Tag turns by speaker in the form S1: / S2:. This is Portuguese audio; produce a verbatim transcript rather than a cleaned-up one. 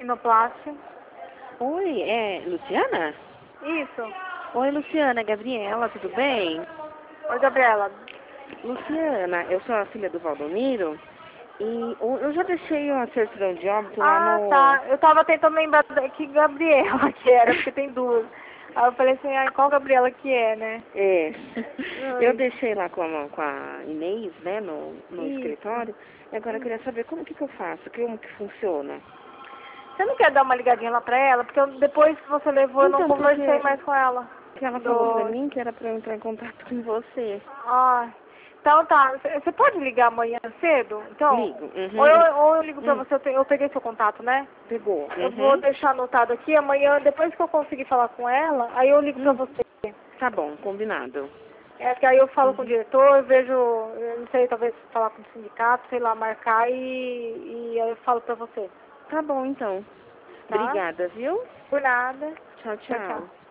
S1: Inoplast.
S2: Oi, é Luciana?
S1: Isso.
S2: Oi, Luciana, Gabriela, tudo bem?
S1: Oi, Gabriela.
S2: Luciana, eu sou a filha do Valdomiro e eu já deixei uma certidão de óbito lá
S1: Ah,
S2: no...
S1: tá. Eu tava tentando lembrar que Gabriela que era, porque tem duas. Aí eu falei assim, ai, qual Gabriela que é, né?
S2: É, eu
S1: Oi.
S2: deixei lá com a, com a Inês, né, no, no
S1: Isso.
S2: escritório, e agora eu queria saber como que, que eu faço, como que funciona.
S1: Você não quer dar uma ligadinha lá pra ela? Porque eu, depois que você levou, eu não
S2: Então, porque
S1: conversei mais com ela.
S2: que ela falou pra
S1: Do...
S2: mim que era pra eu entrar em contato com você.
S1: Ah, então tá. Você pode ligar amanhã cedo? Então,
S2: Ligo,
S1: ou
S2: uhum.
S1: eu, ou eu ligo pra
S2: Hum,
S1: você, eu, te- eu peguei seu contato, né?
S2: pegou,
S1: Eu vou
S2: uhum.
S1: deixar anotado aqui, amanhã, depois que eu conseguir falar com ela, aí eu ligo pra
S2: Hum,
S1: você.
S2: tá bom, combinado.
S1: É que aí eu falo com o
S2: Uhum.
S1: diretor, eu vejo, eu não sei, talvez falar com o sindicato, sei lá, marcar e, e aí eu falo pra você,
S2: Tá bom, então.
S1: tá?
S2: Obrigada, viu?
S1: Por nada.
S2: Tchau,
S1: Tchau, tchau.
S2: tchau.